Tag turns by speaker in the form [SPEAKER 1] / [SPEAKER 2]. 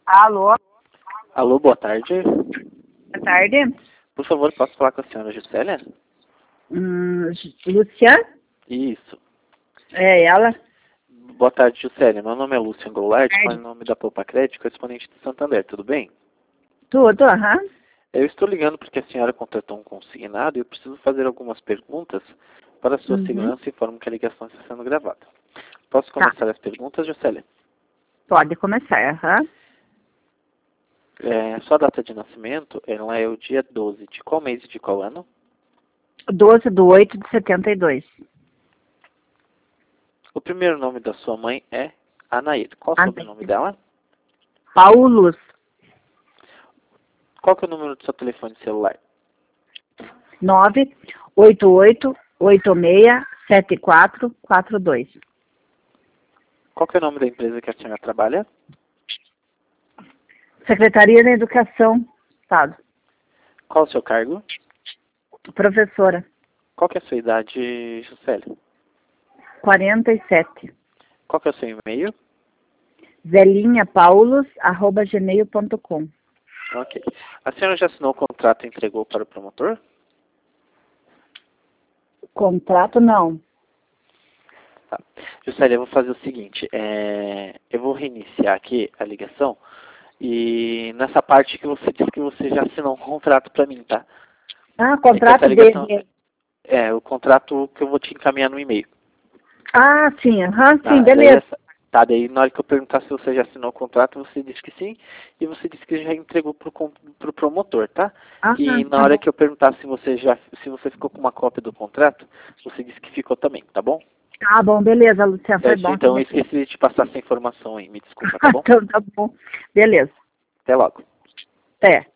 [SPEAKER 1] Alô,
[SPEAKER 2] Alô, boa tarde.
[SPEAKER 1] boa tarde.
[SPEAKER 2] Por favor, posso falar com a senhora Juscelia?
[SPEAKER 1] Luciana?
[SPEAKER 2] Isso.
[SPEAKER 1] É ela?
[SPEAKER 2] Boa tarde, Juscelia. Meu nome é Lúcio Goulart,
[SPEAKER 1] Tarde.
[SPEAKER 2] falo em nome da Poupa Crédito, correspondente de Santander, tudo bem?
[SPEAKER 1] Tudo, aham.
[SPEAKER 2] Eu estou ligando porque a senhora contratou um consignado e eu preciso fazer algumas perguntas para a sua segurança e informo que a ligação está sendo gravada. Posso começar as perguntas, Juscelia?
[SPEAKER 1] Pode começar, aham.
[SPEAKER 2] Sua data de nascimento, ela é o dia 12 de qual mês e de qual ano?
[SPEAKER 1] 12/8/72.
[SPEAKER 2] O primeiro nome da sua mãe é Anaída. Qual o sobrenome dela?
[SPEAKER 1] Paulo,
[SPEAKER 2] Qual que é o número do seu telefone celular?
[SPEAKER 1] 988867442.
[SPEAKER 2] Qual que é o nome da empresa que a senhora trabalha?
[SPEAKER 1] Secretaria da Educação, Estado.
[SPEAKER 2] Qual o seu cargo?
[SPEAKER 1] Professora,
[SPEAKER 2] Qual que é a sua idade, Juscelia?
[SPEAKER 1] 47.
[SPEAKER 2] Qual que é o seu e-mail?
[SPEAKER 1] zelinhapaulos@gmail.com.
[SPEAKER 2] Ok. A senhora já assinou o contrato e entregou para o promotor?
[SPEAKER 1] Contrato não.
[SPEAKER 2] Tá. Juscelia, eu vou fazer o seguinte. Eu vou reiniciar aqui a ligação e nessa parte que você disse que você já assinou um contrato para mim, tá?
[SPEAKER 1] Ah,
[SPEAKER 2] É que
[SPEAKER 1] contrato
[SPEAKER 2] essa ligação
[SPEAKER 1] de...
[SPEAKER 2] é o contrato que eu vou te encaminhar no e-mail.
[SPEAKER 1] Ah, sim, aham,
[SPEAKER 2] Tá?
[SPEAKER 1] sim, beleza.
[SPEAKER 2] Daí na hora que eu perguntar se você já assinou o contrato, você disse que sim, e você disse que já entregou pro promotor, tá?
[SPEAKER 1] Ah,
[SPEAKER 2] E na
[SPEAKER 1] tá
[SPEAKER 2] hora
[SPEAKER 1] bom.
[SPEAKER 2] que eu perguntar se você ficou com uma cópia do contrato, você disse que ficou também, tá bom?
[SPEAKER 1] Tá bom, beleza, Luciana, foi bom.
[SPEAKER 2] Então eu esqueci de te passar essa informação aí, me desculpa, tá bom?
[SPEAKER 1] Então tá bom. Beleza.
[SPEAKER 2] Até logo.
[SPEAKER 1] Até.